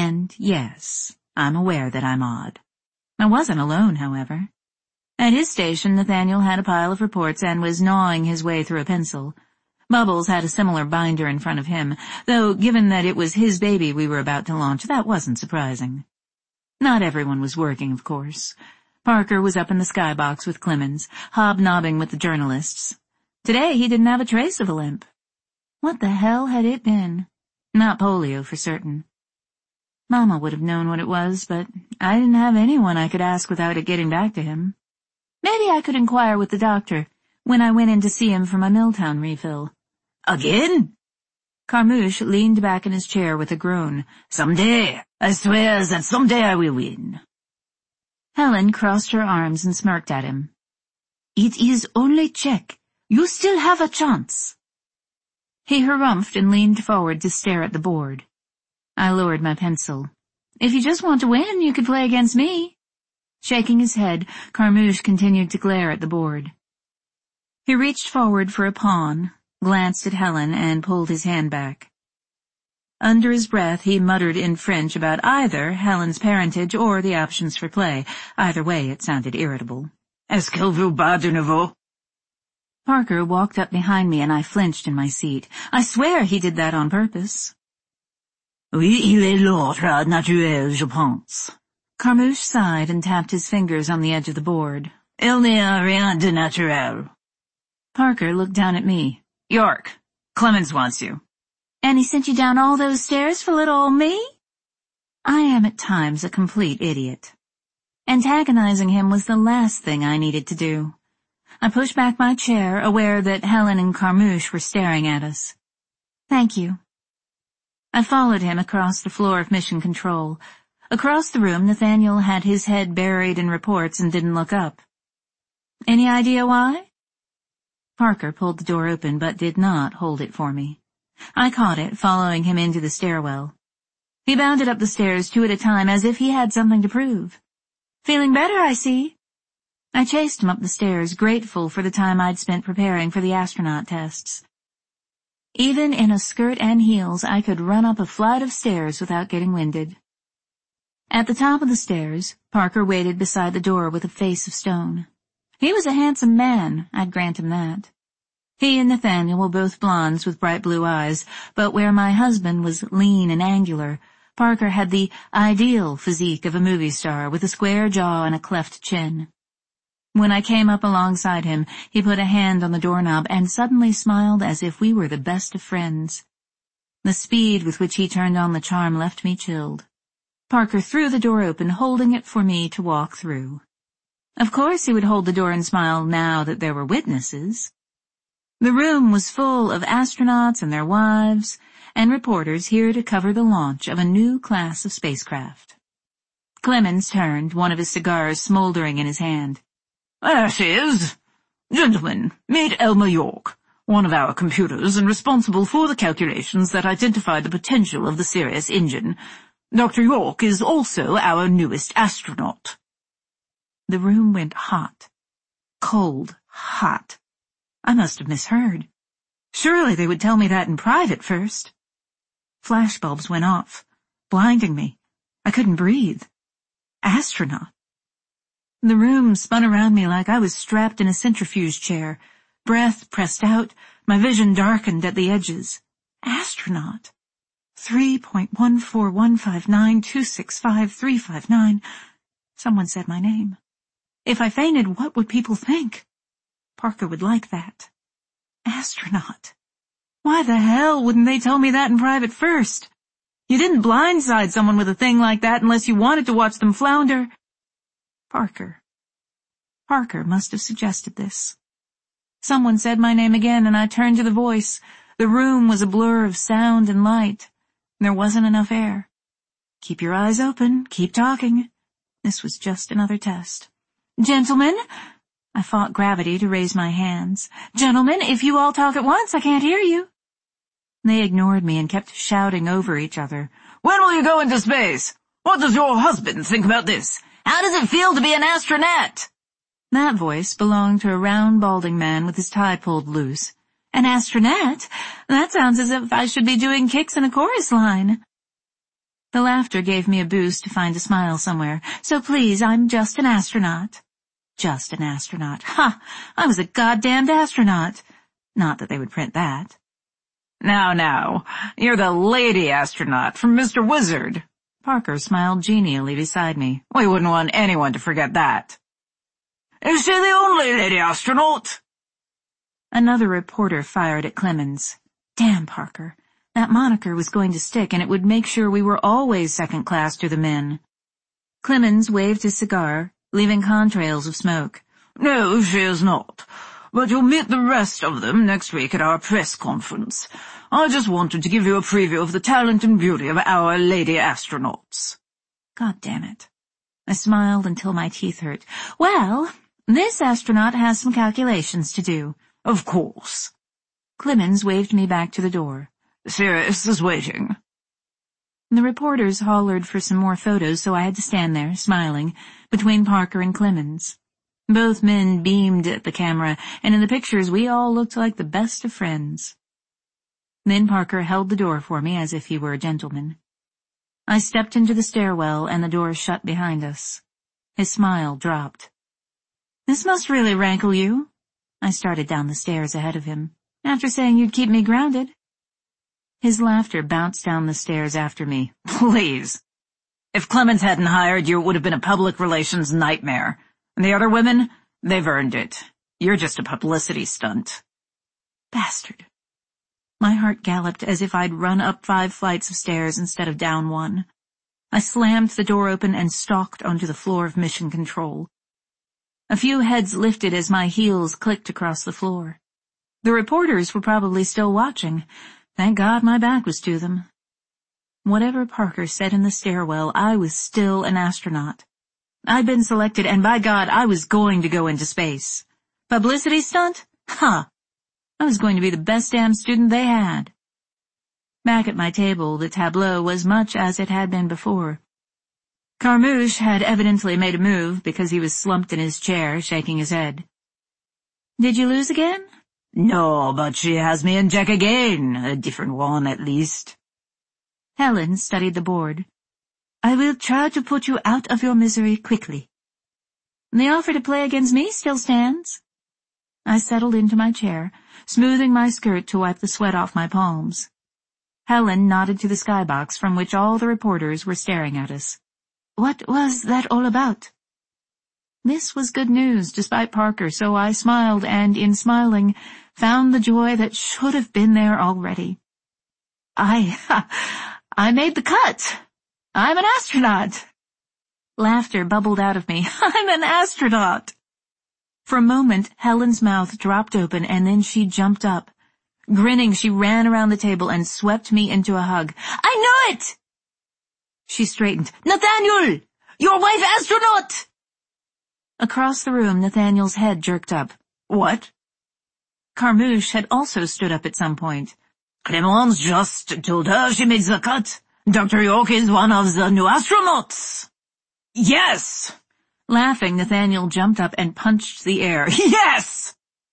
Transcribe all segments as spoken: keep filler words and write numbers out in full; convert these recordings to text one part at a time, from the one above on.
And yes, I'm aware that I'm odd. I wasn't alone, however. At his station, Nathaniel had a pile of reports and was gnawing his way through a pencil. Bubbles had a similar binder in front of him, though given that it was his baby we were about to launch, that wasn't surprising. Not everyone was working, of course. Parker was up in the skybox with Clemens, hobnobbing with the journalists. Today he didn't have a trace of a limp. What the hell had it been? Not polio, for certain. Mama would have known what it was, but I didn't have anyone I could ask without it getting back to him. Maybe I could inquire with the doctor when I went in to see him for my Milltown refill. Again? Carmouche leaned back in his chair with a groan. Someday, I swear that someday I will win. Helen crossed her arms and smirked at him. It is only check. You still have a chance. He harumphed and leaned forward to stare at the board. I lowered my pencil. If you just want to win, you could play against me. Shaking his head, Carmouche continued to glare at the board. He reached forward for a pawn, glanced at Helen, and pulled his hand back. Under his breath, he muttered in French about either Helen's parentage or the options for play. Either way, it sounded irritable. Est-ce qu'elle veut bas de nouveau? Parker walked up behind me and I flinched in my seat. I swear he did that on purpose. Oui, il est l'autre naturel, je pense. Carmouche sighed and tapped his fingers on the edge of the board. Il n'y a rien de naturel. Parker looked down at me. York, Clemens wants you. And he sent you down all those stairs for little old me? I am at times a complete idiot. Antagonizing him was the last thing I needed to do. I pushed back my chair, aware that Helen and Carmouche were staring at us. Thank you. I followed him across the floor of Mission Control. Across the room, Nathaniel had his head buried in reports and didn't look up. Any idea why? Parker pulled the door open but did not hold it for me. I caught it, following him into the stairwell. He bounded up the stairs two at a time as if he had something to prove. Feeling better, I see. I chased him up the stairs, grateful for the time I'd spent preparing for the astronaut tests. Even in a skirt and heels, I could run up a flight of stairs without getting winded. At the top of the stairs, Parker waited beside the door with a face of stone. He was a handsome man, I'd grant him that. He and Nathaniel were both blondes with bright blue eyes, but where my husband was lean and angular, Parker had the ideal physique of a movie star with a square jaw and a cleft chin. When I came up alongside him, he put a hand on the doorknob and suddenly smiled as if we were the best of friends. The speed with which he turned on the charm left me chilled. Parker threw the door open, holding it for me to walk through. Of course he would hold the door and smile now that there were witnesses. The room was full of astronauts and their wives, and reporters here to cover the launch of a new class of spacecraft. Clemens turned, one of his cigars smoldering in his hand. There she is. Gentlemen, meet Elma York, one of our computers and responsible for the calculations that identified the potential of the Sirius engine. Doctor York is also our newest astronaut. The room went hot. Cold, hot. I must have misheard. Surely they would tell me that in private first. Flashbulbs went off, blinding me. I couldn't breathe. Astronaut. The room spun around me like I was strapped in a centrifuge chair, breath pressed out, my vision darkened at the edges. Astronaut. three point one four one five nine two six five three five nine. Someone said my name. If I fainted, what would people think? Parker would like that. Astronaut. Why the hell wouldn't they tell me that in private first? You didn't blindside someone with a thing like that unless you wanted to watch them flounder. Parker. Parker must have suggested this. Someone said my name again, and I turned to the voice. The room was a blur of sound and light. There wasn't enough air. Keep your eyes open. Keep talking. This was just another test. Gentlemen, I fought gravity to raise my hands. Gentlemen, if you all talk at once, I can't hear you. They ignored me and kept shouting over each other. When will you go into space? What does your husband think about this? How does it feel to be an astronaut? That voice belonged to a round, balding man with his tie pulled loose. An astronaut? That sounds as if I should be doing kicks in a chorus line. The laughter gave me a boost to find a smile somewhere. So please, I'm just an astronaut. Just an astronaut. Ha! I was a goddamned astronaut. Not that they would print that. Now, now, you're the lady astronaut from Mister Wizard. Parker smiled genially beside me. We wouldn't want anyone to forget that. Is she the only lady astronaut? Another reporter fired at Clemens. Damn, Parker. That moniker was going to stick, and it would make sure we were always second class to the men. Clemens waved his cigar, leaving contrails of smoke. No, she is not. But you'll meet the rest of them next week at our press conference. I just wanted to give you a preview of the talent and beauty of our lady astronauts. God damn it. I smiled until my teeth hurt. Well, this astronaut has some calculations to do. Of course. Clemens waved me back to the door. Sirius is waiting. The reporters hollered for some more photos, so I had to stand there, smiling, between Parker and Clemens. Both men beamed at the camera, and in the pictures we all looked like the best of friends. Then Parker held the door for me as if he were a gentleman. I stepped into the stairwell, and the door shut behind us. His smile dropped. This must really rankle you. I started down the stairs ahead of him, after saying you'd keep me grounded. His laughter bounced down the stairs after me. Please. If Clemens hadn't hired you, it would have been a public relations nightmare. And the other women, they've earned it. You're just a publicity stunt. Bastard. My heart galloped as if I'd run up five flights of stairs instead of down one. I slammed the door open and stalked onto the floor of Mission Control. A few heads lifted as my heels clicked across the floor. The reporters were probably still watching. Thank God my back was to them. Whatever Parker said in the stairwell, I was still an astronaut. I'd been selected, and by God, I was going to go into space. Publicity stunt? Huh. I was going to be the best damn student they had. Back at my table, the tableau was much as it had been before. Carmouche had evidently made a move because he was slumped in his chair, shaking his head. Did you lose again? No, but she has me in check again, a different one at least. Helen studied the board. I will try to put you out of your misery quickly. The offer to play against me still stands. I settled into my chair, smoothing my skirt to wipe the sweat off my palms. Helen nodded to the skybox from which all the reporters were staring at us. What was that all about? This was good news despite Parker, so I smiled and, in smiling, found the joy that should have been there already. I, I made the cut. I'm an astronaut. Laughter bubbled out of me. I'm an astronaut. For a moment, Helen's mouth dropped open and then she jumped up. Grinning, she ran around the table and swept me into a hug. I knew it! She straightened. Nathaniel! Your wife astronaut! Across the room, Nathaniel's head jerked up. What? Carmouche had also stood up at some point. Clemens just told her she makes the cut. Doctor York is one of the new astronauts. Yes! Laughing, Nathaniel jumped up and punched the air. Yes!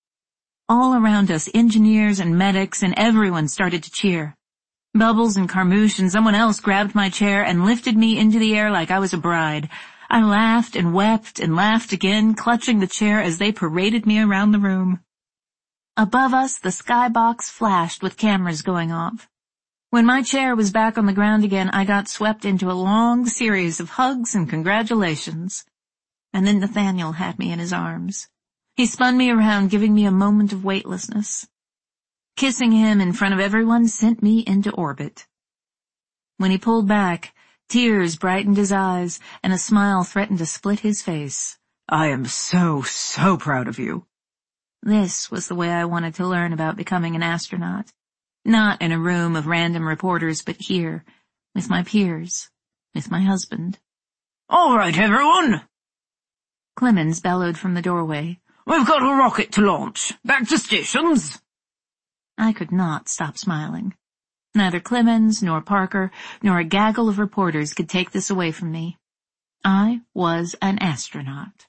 All around us, engineers and medics and everyone started to cheer. Bubbles and Carmouche and someone else grabbed my chair and lifted me into the air like I was a bride. I laughed and wept and laughed again, clutching the chair as they paraded me around the room. Above us, the skybox flashed with cameras going off. When my chair was back on the ground again, I got swept into a long series of hugs and congratulations. And then Nathaniel had me in his arms. He spun me around, giving me a moment of weightlessness. Kissing him in front of everyone sent me into orbit. When he pulled back, tears brightened his eyes, and a smile threatened to split his face. I am so, so proud of you. This was the way I wanted to learn about becoming an astronaut. Not in a room of random reporters, but here, with my peers, with my husband. All right, everyone! Clemens bellowed from the doorway. We've got a rocket to launch. Back to stations. I could not stop smiling. Neither Clemens, nor Parker, nor a gaggle of reporters could take this away from me. I was an astronaut.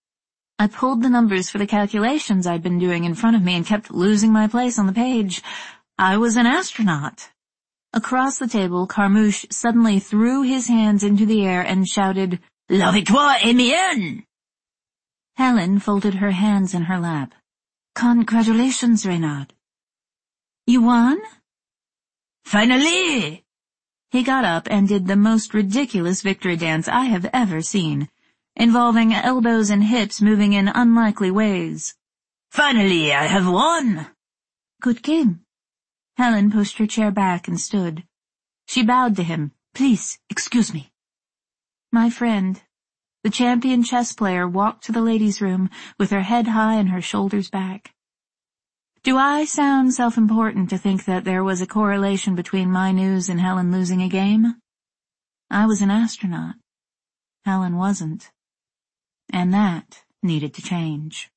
I pulled the numbers for the calculations I'd been doing in front of me and kept losing my place on the page. I was an astronaut. Across the table, Carmouche suddenly threw his hands into the air and shouted, "La victoire est mienne!" Helen folded her hands in her lap. "Congratulations, Reynard." "You won?" "Finally!" He got up and did the most ridiculous victory dance I have ever seen, involving elbows and hips moving in unlikely ways. "Finally, I have won!" "Good game." Helen pushed her chair back and stood. She bowed to him. "Please, excuse me." My friend, the champion chess player, walked to the ladies' room with her head high and her shoulders back. Do I sound self-important to think that there was a correlation between my news and Helen losing a game? I was an astronaut. Helen wasn't. And that needed to change.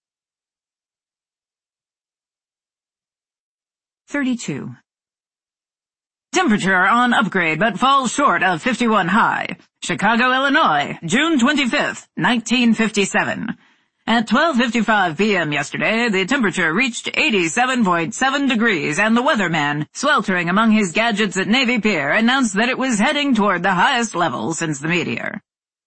thirty-two. Temperature on upgrade but falls short of fifty-one high. Chicago, Illinois, June twenty-fifth, nineteen fifty-seven. At twelve fifty-five p m yesterday, the temperature reached eighty-seven point seven degrees, and the weatherman, sweltering among his gadgets at Navy Pier, announced that it was heading toward the highest level since the meteor.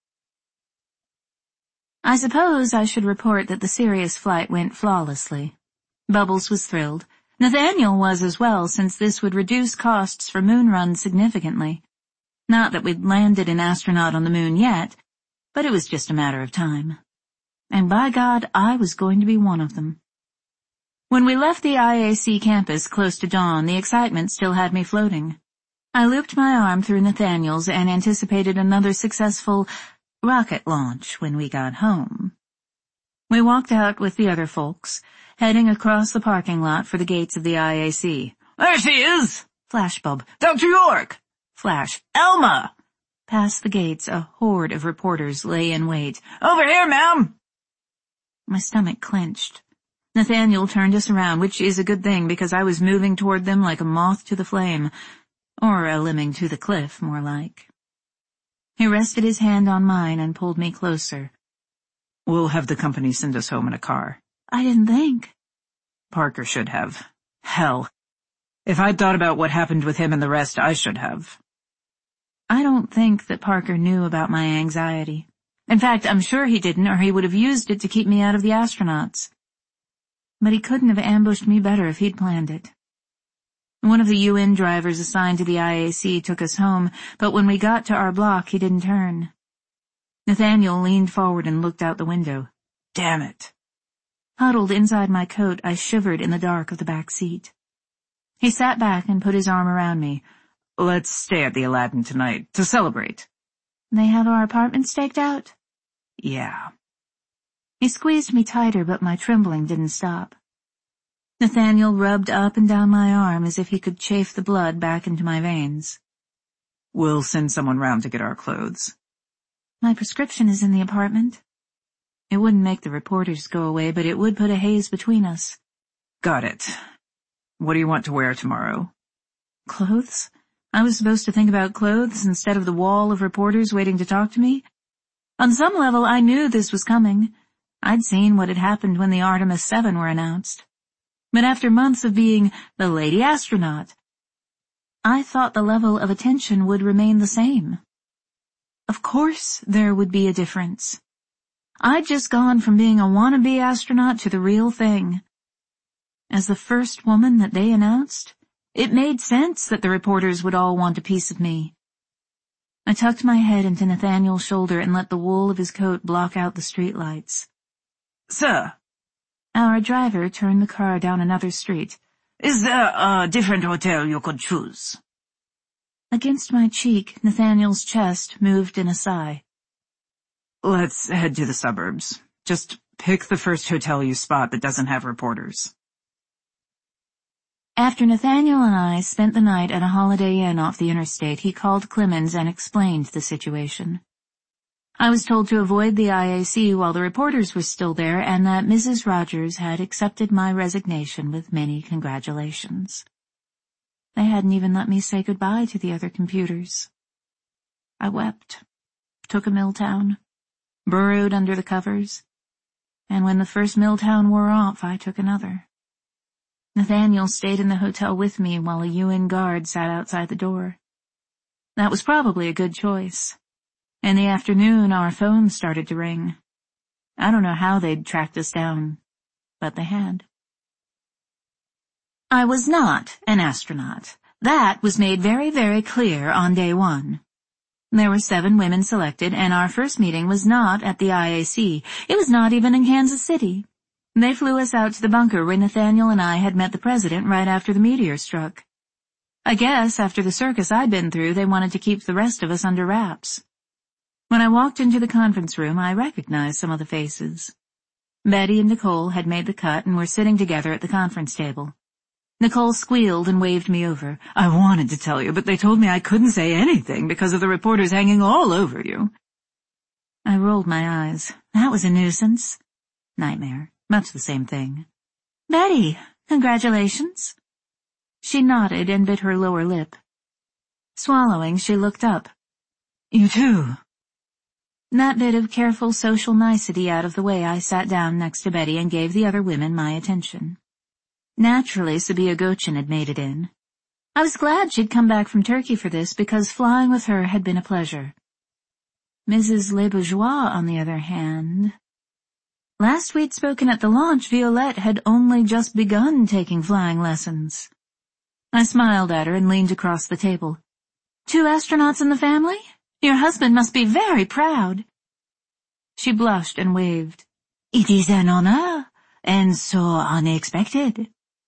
I suppose I should report that the Sirius flight went flawlessly. Bubbles was thrilled. Nathaniel was as well, since this would reduce costs for moon runs significantly. Not that we'd landed an astronaut on the moon yet, but it was just a matter of time. And by God, I was going to be one of them. When we left the I A C campus close to dawn, the excitement still had me floating. I looped my arm through Nathaniel's and anticipated another successful rocket launch when we got home. We walked out with the other folks, heading across the parking lot for the gates of the I A C. "There she is!" Flashbulb. "Doctor York!" Flash. "Elma!" Past the gates, a horde of reporters lay in wait. "Over here, ma'am!" My stomach clenched. Nathaniel turned us around, which is a good thing because I was moving toward them like a moth to the flame, or a lemming to the cliff, more like. He rested his hand on mine and pulled me closer. "We'll have the company send us home in a car." I didn't think. Parker should have. Hell. If I'd thought about what happened with him and the rest, I should have. I don't think that Parker knew about my anxiety. In fact, I'm sure he didn't, or he would have used it to keep me out of the astronauts. But he couldn't have ambushed me better if he'd planned it. One of the U N drivers assigned to the I A C took us home, but when we got to our block, he didn't turn. Nathaniel leaned forward and looked out the window. Damn it. Huddled inside my coat, I shivered in the dark of the back seat. He sat back and put his arm around me. "Let's stay at the Aladdin tonight, to celebrate." "They have our apartment staked out?" "Yeah." He squeezed me tighter, but my trembling didn't stop. Nathaniel rubbed up and down my arm as if he could chafe the blood back into my veins. "We'll send someone round to get our clothes." "My prescription is in the apartment." It wouldn't make the reporters go away, but it would put a haze between us. "Got it. What do you want to wear tomorrow?" Clothes? I was supposed to think about clothes instead of the wall of reporters waiting to talk to me? On some level, I knew this was coming. I'd seen what had happened when the Artemis seven were announced. But after months of being the lady astronaut, I thought the level of attention would remain the same. Of course there would be a difference. I'd just gone from being a wannabe astronaut to the real thing. As the first woman that they announced, it made sense that the reporters would all want a piece of me. I tucked my head into Nathaniel's shoulder and let the wool of his coat block out the streetlights. "Sir." Our driver turned the car down another street. "Is there a different hotel you could choose?" Against my cheek, Nathaniel's chest moved in a sigh. "Let's head to the suburbs. Just pick the first hotel you spot that doesn't have reporters." After Nathaniel and I spent the night at a Holiday Inn off the interstate, he called Clemens and explained the situation. I was told to avoid the I A C while the reporters were still there, and that Missus Rogers had accepted my resignation with many congratulations. They hadn't even let me say goodbye to the other computers. I wept, took a Milltown, burrowed under the covers, and when the first Milltown wore off, I took another. Nathaniel stayed in the hotel with me while a U N guard sat outside the door. That was probably a good choice. In the afternoon, our phones started to ring. I don't know how they'd tracked us down, but they had. I was not an astronaut. That was made very, very clear on day one. There were seven women selected, and our first meeting was not at the I A C. It was not even in Kansas City. They flew us out to the bunker where Nathaniel and I had met the president right after the meteor struck. I guess after the circus I'd been through, they wanted to keep the rest of us under wraps. When I walked into the conference room, I recognized some of the faces. Betty and Nicole had made the cut and were sitting together at the conference table. Nicole squealed and waved me over. I wanted to tell you, but they told me I couldn't say anything because of the reporters hanging all over you. I rolled my eyes. That was a nuisance. Nightmare. Much the same thing. Betty, congratulations. She nodded and bit her lower lip. Swallowing, she looked up. You too. That bit of careful social nicety out of the way, I sat down next to Betty and gave the other women my attention. Naturally, Sabia Gochin had made it in. I was glad she'd come back from Turkey for this because flying with her had been a pleasure. Missus Lebejois, on the other hand... Last we'd spoken at the launch, Violette had only just begun taking flying lessons. I smiled at her and leaned across the table. Two astronauts in the family? Your husband must be very proud. She blushed and waved. It is an honor, and so unexpected.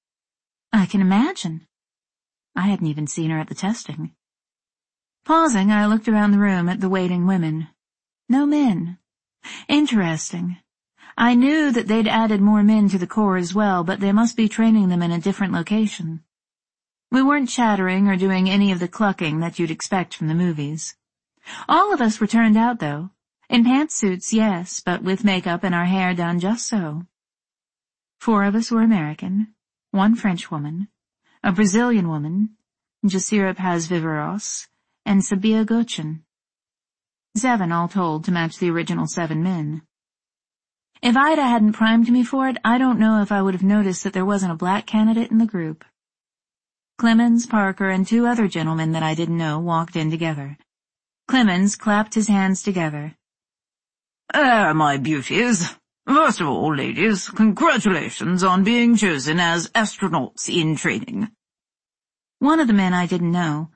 I can imagine. I hadn't even seen her at the testing. Pausing, I looked around the room at the waiting women. No men. Interesting. I knew that they'd added more men to the Corps as well, but they must be training them in a different location. We weren't chattering or doing any of the clucking that you'd expect from the movies. All of us were turned out, though. In pantsuits, yes, but with makeup and our hair done just so. Four of us were American, one French woman, a Brazilian woman, Jassira Paz-Viveros, and Sabia Gochin. Seven all told to match the original seven men. If Ida hadn't primed me for it, I don't know if I would have noticed that there wasn't a black candidate in the group. Clemens, Parker, and two other gentlemen that I didn't know walked in together. Clemens clapped his hands together. Ah, my beauties. First of all, ladies, congratulations on being chosen as astronauts in training. One of the men I didn't know.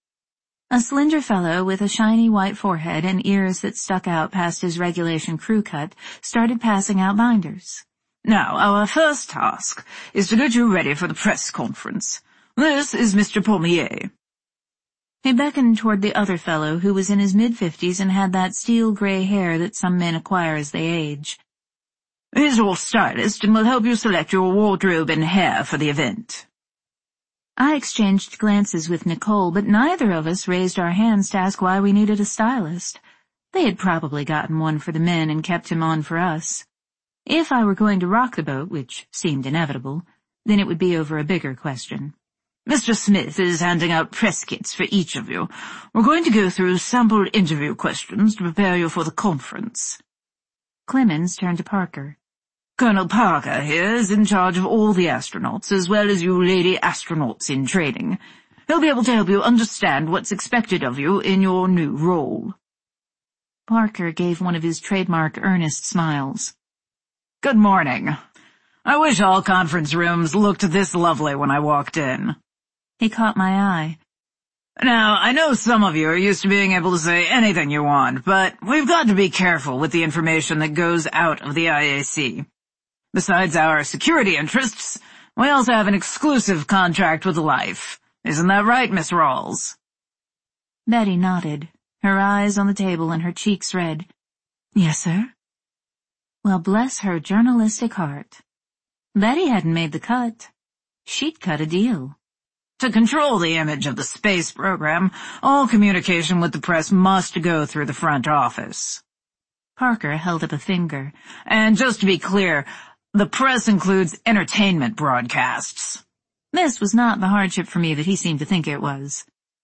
A slender fellow with a shiny white forehead and ears that stuck out past his regulation crew cut started passing out binders. Now, our first task is to get you ready for the press conference. This is Mister Pommier. He beckoned toward the other fellow, who was in his mid-fifties and had that steel-gray hair that some men acquire as they age. He's your stylist and will help you select your wardrobe and hair for the event. I exchanged glances with Nicole, but neither of us raised our hands to ask why we needed a stylist. They had probably gotten one for the men and kept him on for us. If I were going to rock the boat, which seemed inevitable, then it would be over a bigger question. Mister Smith is handing out press kits for each of you. We're going to go through sample interview questions to prepare you for the conference. Clemens turned to Parker. Colonel Parker here is in charge of all the astronauts, as well as you lady astronauts in training. He'll be able to help you understand what's expected of you in your new role. Parker gave one of his trademark earnest smiles. Good morning. I wish all conference rooms looked this lovely when I walked in. He caught my eye. Now, I know some of you are used to being able to say anything you want, but we've got to be careful with the information that goes out of the I A C. Besides our security interests, we also have an exclusive contract with Life. Isn't that right, Miss Rawls? Betty nodded, her eyes on the table and her cheeks red. Yes, sir. Well, bless her journalistic heart. Betty hadn't made the cut. She'd cut a deal. To control the image of the space program, all communication with the press must go through the front office. Parker held up a finger. And just to be clear, the press includes entertainment broadcasts. This was not the hardship for me that he seemed to think it was.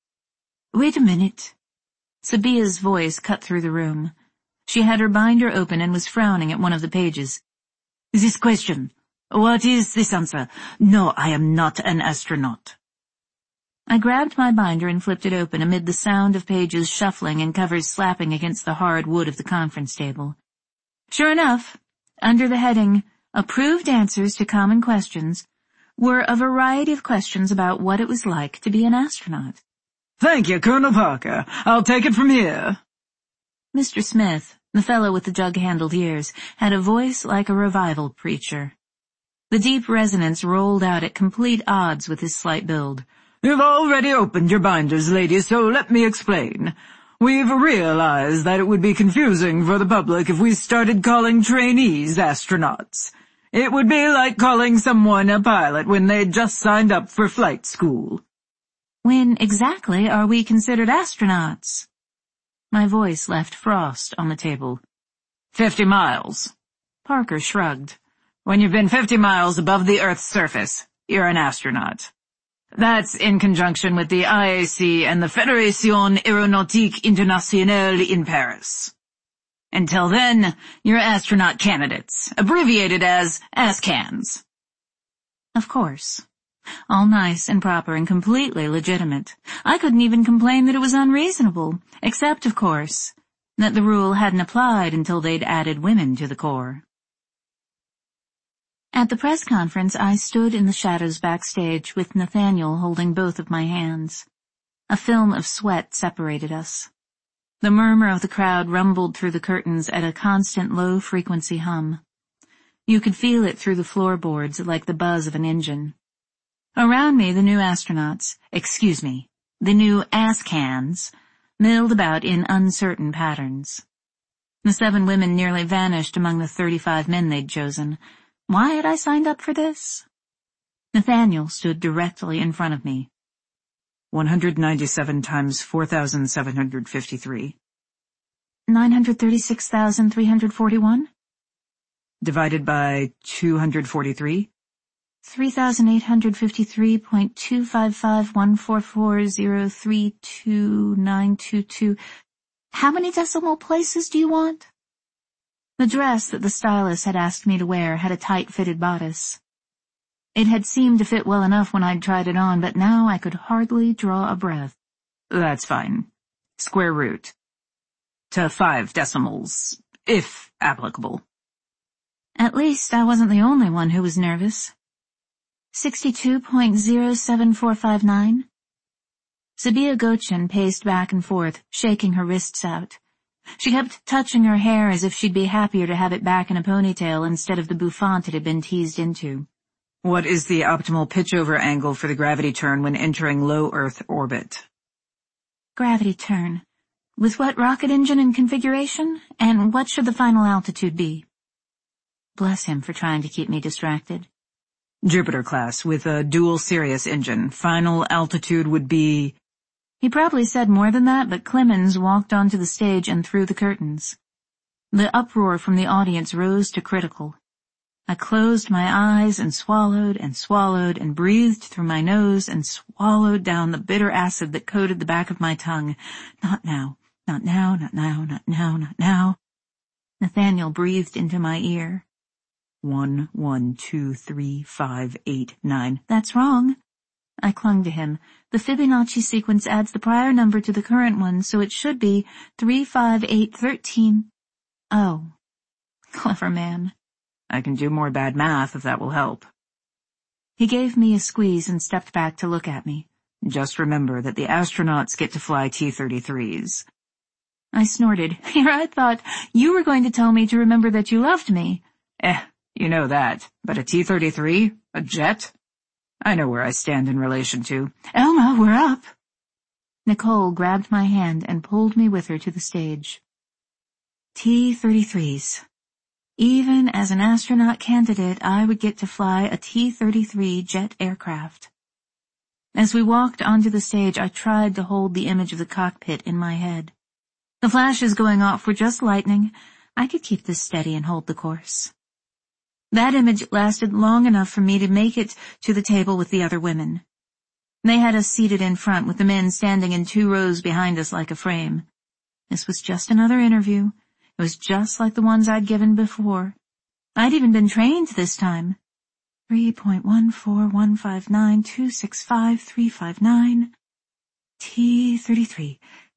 Wait a minute. Sabia's voice cut through the room. She had her binder open and was frowning at one of the pages. This question. What is this answer? No, I am not an astronaut. I grabbed my binder and flipped it open amid the sound of pages shuffling and covers slapping against the hard wood of the conference table. Sure enough, under the heading, Approved Answers to Common Questions, were a variety of questions about what it was like to be an astronaut. Thank you, Colonel Parker. I'll take it from here. Mister Smith, the fellow with the jug-handled ears, had a voice like a revival preacher. The deep resonance rolled out at complete odds with his slight build. You've already opened your binders, ladies, so let me explain. We've realized that it would be confusing for the public if we started calling trainees astronauts. It would be like calling someone a pilot when they'd just signed up for flight school. When exactly are we considered astronauts? My voice left frost on the table. Fifty miles. Parker shrugged. When you've been fifty miles above the Earth's surface, you're an astronaut. That's in conjunction with the I A C and the Fédération Aéronautique Internationale in Paris. Until then, you're astronaut candidates, abbreviated as ASCANs. Of course. All nice and proper and completely legitimate. I couldn't even complain that it was unreasonable, except, of course, that the rule hadn't applied until they'd added women to the Corps. At the press conference, I stood in the shadows backstage with Nathaniel holding both of my hands. A film of sweat separated us. The murmur of the crowd rumbled through the curtains at a constant low-frequency hum. You could feel it through the floorboards like the buzz of an engine. Around me, the new astronauts, excuse me, the new ASCANs, milled about in uncertain patterns. The seven women nearly vanished among the thirty-five men they'd chosen. Why had I signed up for this? Nathaniel stood directly in front of me. one hundred ninety-seven times four thousand seven hundred fifty-three. nine hundred thirty-six thousand three hundred forty-one? Divided by two hundred forty-three? three thousand eight hundred fifty-three point two five five one four four zero three two nine two two. How many decimal places do you want? The dress that the stylist had asked me to wear had a tight-fitted bodice. It had seemed to fit well enough when I'd tried it on, but now I could hardly draw a breath. That's fine. Square root. To five decimals, if applicable. At least I wasn't the only one who was nervous. sixty-two point zero seven four five nine? Sabia Gochin paced back and forth, shaking her wrists out. She kept touching her hair as if she'd be happier to have it back in a ponytail instead of the bouffant it had been teased into. What is the optimal pitch-over angle for the gravity turn when entering low Earth orbit? Gravity turn. With what rocket engine and configuration? And what should the final altitude be? Bless him for trying to keep me distracted. Jupiter class with a dual Sirius engine. Final altitude would be... He probably said more than that, but Clemens walked onto the stage and through the curtains. The uproar from the audience rose to critical. I closed my eyes and swallowed and swallowed and breathed through my nose and swallowed down the bitter acid that coated the back of my tongue. Not now, not now, not now, not now, not now. Nathaniel breathed into my ear. One, one, two, three, five, eight, nine. That's wrong. I clung to him. The Fibonacci sequence adds the prior number to the current one, so it should be three, five, eight, thirteen. Oh, clever man. I can do more bad math if that will help. He gave me a squeeze and stepped back to look at me. Just remember that the astronauts get to fly T thirty-threes. I snorted. Here I thought you were going to tell me to remember that you loved me. Eh, you know that. But a T thirty-three? A jet? I know where I stand in relation to. Elma, we're up. Nicole grabbed my hand and pulled me with her to the stage. T thirty-threes. Even as an astronaut candidate, I would get to fly a T thirty-three jet aircraft. As we walked onto the stage, I tried to hold the image of the cockpit in my head. The flashes going off were just lightning. I could keep this steady and hold the course. That image lasted long enough for me to make it to the table with the other women. They had us seated in front with the men standing in two rows behind us like a frame. This was just another interview. It was just like the ones I'd given before. I'd even been trained this time. three point one four one five nine two six five three five nine. T thirty-three.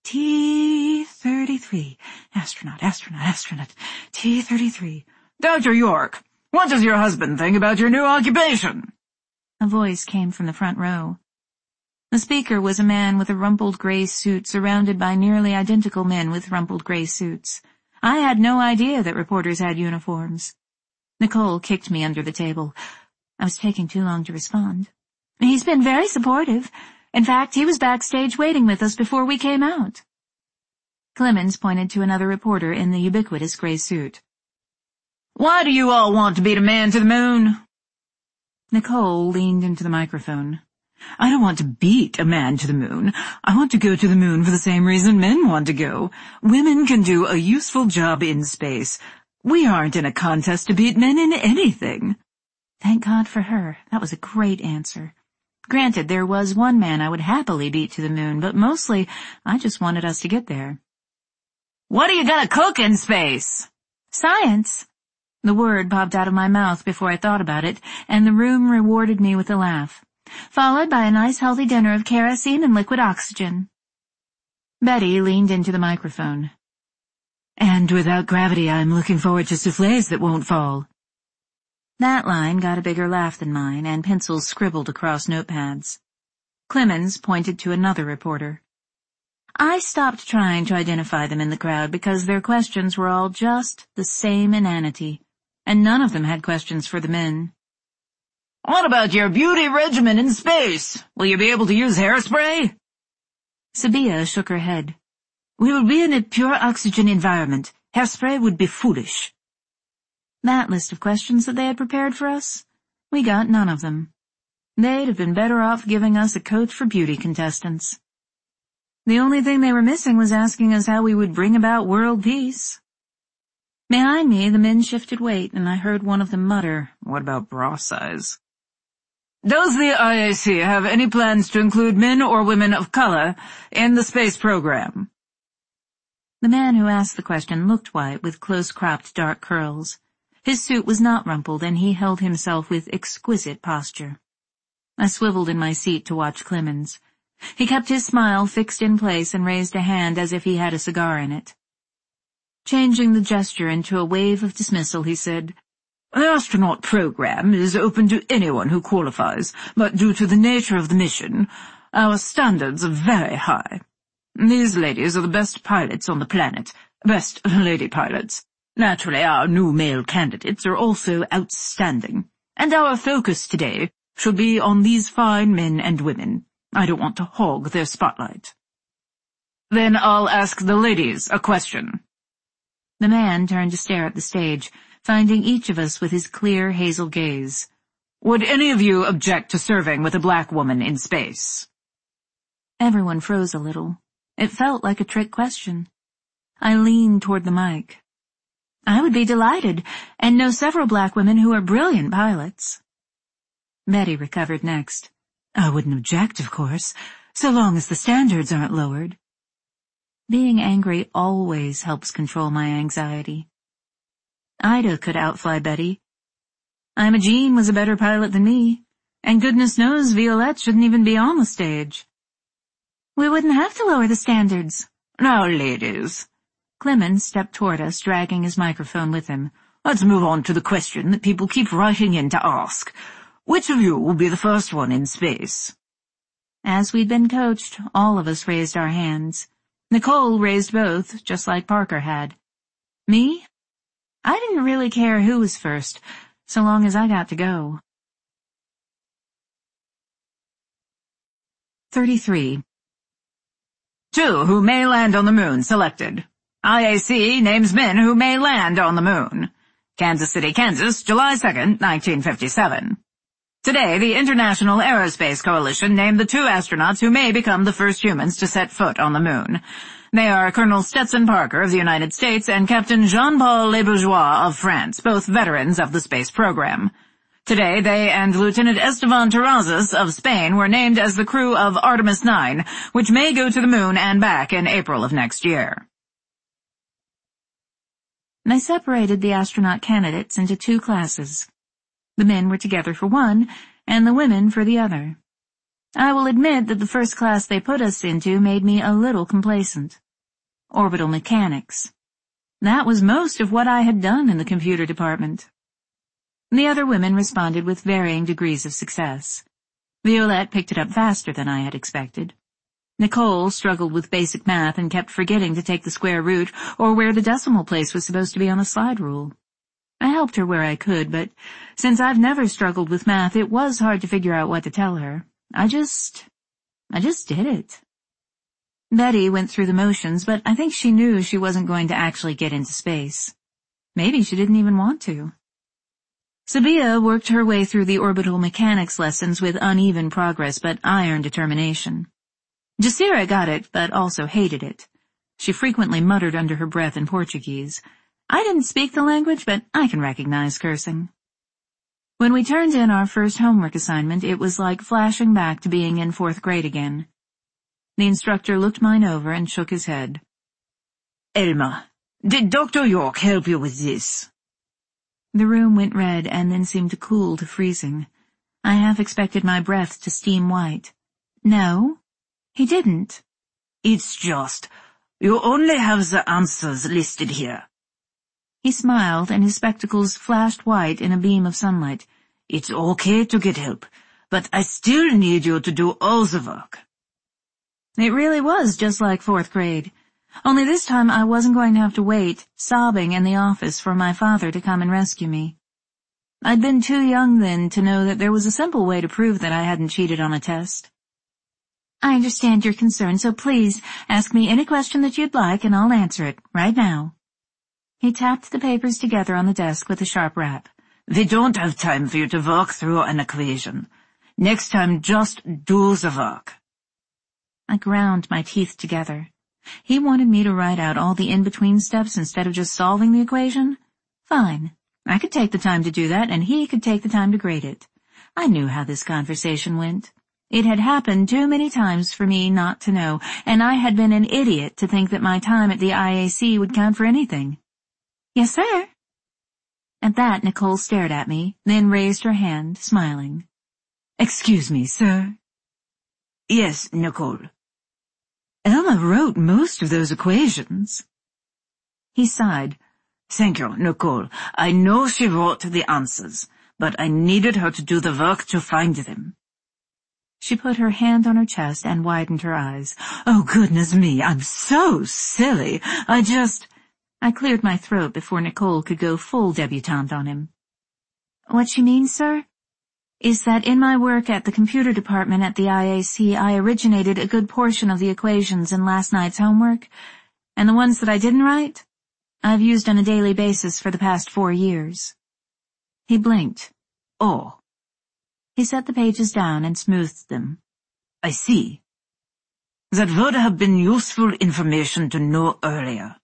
T thirty-three. Astronaut, astronaut, astronaut. T thirty-three. Doctor York, what does your husband think about your new occupation? A voice came from the front row. The speaker was a man with a rumpled gray suit surrounded by nearly identical men with rumpled gray suits. I had no idea that reporters had uniforms. Nicole kicked me under the table. I was taking too long to respond. He's been very supportive. In fact, he was backstage waiting with us before we came out. Clemens pointed to another reporter in the ubiquitous gray suit. Why do you all want to beat a man to the moon? Nicole leaned into the microphone. I don't want to beat a man to the moon. I want to go to the moon for the same reason men want to go. Women can do a useful job in space. We aren't in a contest to beat men in anything. Thank God for her. That was a great answer. Granted, there was one man I would happily beat to the moon, but mostly I just wanted us to get there. What are you gonna cook in space? Science. The word popped out of my mouth before I thought about it, and the room rewarded me with a laugh, followed by a nice healthy dinner of kerosene and liquid oxygen. Betty leaned into the microphone. And without gravity, I'm looking forward to soufflés that won't fall. That line got a bigger laugh than mine, and pencils scribbled across notepads. Clemens pointed to another reporter. I stopped trying to identify them in the crowd because their questions were all just the same inanity, and none of them had questions for the men. What about your beauty regimen in space? Will you be able to use hairspray? Sabia shook her head. We will be in a pure oxygen environment. Hairspray would be foolish. That list of questions that they had prepared for us, we got none of them. They'd have been better off giving us a coach for beauty contestants. The only thing they were missing was asking us how we would bring about world peace. Behind me, the men shifted weight, and I heard one of them mutter, "What about bra size?" Does the I A C have any plans to include men or women of color in the space program? The man who asked the question looked white with close-cropped dark curls. His suit was not rumpled, and he held himself with exquisite posture. I swiveled in my seat to watch Clemens. He kept his smile fixed in place and raised a hand as if he had a cigar in it. Changing the gesture into a wave of dismissal, he said, The astronaut program is open to anyone who qualifies, but due to the nature of the mission, our standards are very high. These ladies are the best pilots on the planet, best lady pilots. Naturally, our new male candidates are also outstanding, and our focus today should be on these fine men and women. I don't want to hog their spotlight. Then I'll ask the ladies a question. The man turned to stare at the stage, finding each of us with his clear hazel gaze. Would any of you object to serving with a black woman in space? Everyone froze a little. It felt like a trick question. I leaned toward the mic. I would be delighted, and know several black women who are brilliant pilots. Betty recovered next. I wouldn't object, of course, so long as the standards aren't lowered. Being angry always helps control my anxiety. Ida could outfly Betty. Imogene was a better pilot than me, and goodness knows Violette shouldn't even be on the stage. We wouldn't have to lower the standards. Now, ladies. Clemens stepped toward us, dragging his microphone with him. Let's move on to the question that people keep writing in to ask. Which of you will be the first one in space? As we'd been coached, all of us raised our hands. Nicole raised both, just like Parker had. Me? I didn't really care who was first, so long as I got to go. thirty-three. Two who may land on the moon selected. I A C names men who may land on the moon. Kansas City, Kansas, July second, nineteen fifty-seven. Today, the International Aerospace Coalition named the two astronauts who may become the first humans to set foot on the moon. They are Colonel Stetson Parker of the United States and Captain Jean-Paul Lebourgeois of France, both veterans of the space program. Today, they and Lieutenant Esteban Terrazas of Spain were named as the crew of Artemis nine, which may go to the moon and back in April of next year. They separated the astronaut candidates into two classes. The men were together for one, and the women for the other. I will admit that the first class they put us into made me a little complacent. Orbital mechanics. That was most of what I had done in the computer department. The other women responded with varying degrees of success. Violette picked it up faster than I had expected. Nicole struggled with basic math and kept forgetting to take the square root or where the decimal place was supposed to be on the slide rule. I helped her where I could, but since I've never struggled with math, it was hard to figure out what to tell her. I just... I just did it. Betty went through the motions, but I think she knew she wasn't going to actually get into space. Maybe she didn't even want to. Sabia worked her way through the orbital mechanics lessons with uneven progress but iron determination. Jacira got it, but also hated it. She frequently muttered under her breath in Portuguese. I didn't speak the language, but I can recognize cursing. When we turned in our first homework assignment, it was like flashing back to being in fourth grade again. The instructor looked mine over and shook his head. Elma, did Doctor York help you with this? The room went red and then seemed to cool to freezing. I half expected my breath to steam white. No, he didn't. It's just, you only have the answers listed here. He smiled, and his spectacles flashed white in a beam of sunlight. It's okay to get help, but I still need you to do all the work. It really was just like fourth grade. Only this time I wasn't going to have to wait, sobbing in the office for my father to come and rescue me. I'd been too young then to know that there was a simple way to prove that I hadn't cheated on a test. I understand your concern, so please ask me any question that you'd like and I'll answer it right now. He tapped the papers together on the desk with a sharp rap. We don't have time for you to work through an equation. Next time, just do the work. I ground my teeth together. He wanted me to write out all the in-between steps instead of just solving the equation? Fine. I could take the time to do that, and he could take the time to grade it. I knew how this conversation went. It had happened too many times for me not to know, and I had been an idiot to think that my time at the I A C would count for anything. Yes, sir. At that, Nicole stared at me, then raised her hand, smiling. Excuse me, sir. Yes, Nicole. Elma wrote most of those equations. He sighed. Thank you, Nicole. I know she wrote the answers, but I needed her to do the work to find them. She put her hand on her chest and widened her eyes. Oh, goodness me, I'm so silly. I just... I cleared my throat before Nicole could go full debutante on him. What she means, sir, is that in my work at the computer department at the I A C, I originated a good portion of the equations in last night's homework, and the ones that I didn't write, I've used on a daily basis for the past four years. He blinked. Oh. He set the pages down and smoothed them. I see. That would have been useful information to know earlier.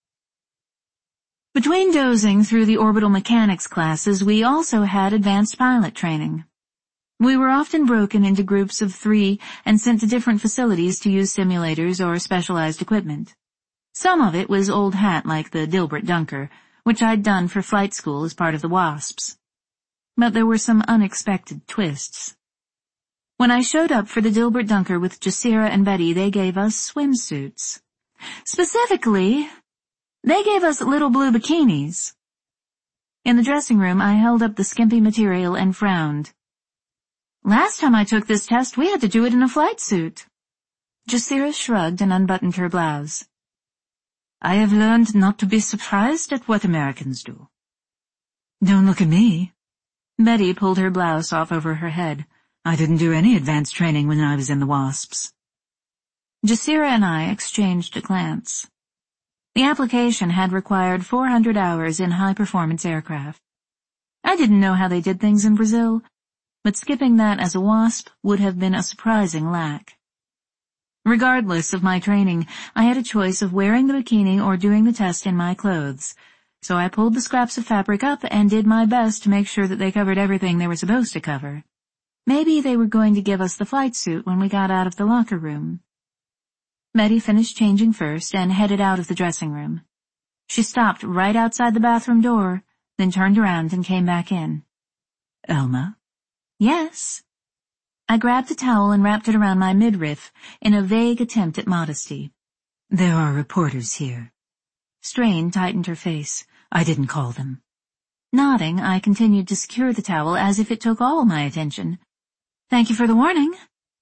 Between dozing through the orbital mechanics classes, we also had advanced pilot training. We were often broken into groups of three and sent to different facilities to use simulators or specialized equipment. Some of it was old hat like the Dilbert Dunker, which I'd done for flight school as part of the WASPs. But there were some unexpected twists. When I showed up for the Dilbert Dunker with Jacira and Betty, they gave us swimsuits. Specifically, they gave us little blue bikinis. In the dressing room, I held up the skimpy material and frowned. Last time I took this test, we had to do it in a flight suit. Jacira shrugged and unbuttoned her blouse. I have learned not to be surprised at what Americans do. Don't look at me. Betty pulled her blouse off over her head. I didn't do any advanced training when I was in the WASPs. Jacira and I exchanged a glance. The application had required four hundred hours in high-performance aircraft. I didn't know how they did things in Brazil, but skipping that as a WASP would have been a surprising lack. Regardless of my training, I had a choice of wearing the bikini or doing the test in my clothes, so I pulled the scraps of fabric up and did my best to make sure that they covered everything they were supposed to cover. Maybe they were going to give us the flight suit when we got out of the locker room. Betty finished changing first and headed out of the dressing room. She stopped right outside the bathroom door, then turned around and came back in. Elma? Yes. I grabbed the towel and wrapped it around my midriff in a vague attempt at modesty. There are reporters here. Strain tightened her face. I didn't call them. Nodding, I continued to secure the towel as if it took all my attention. Thank you for the warning.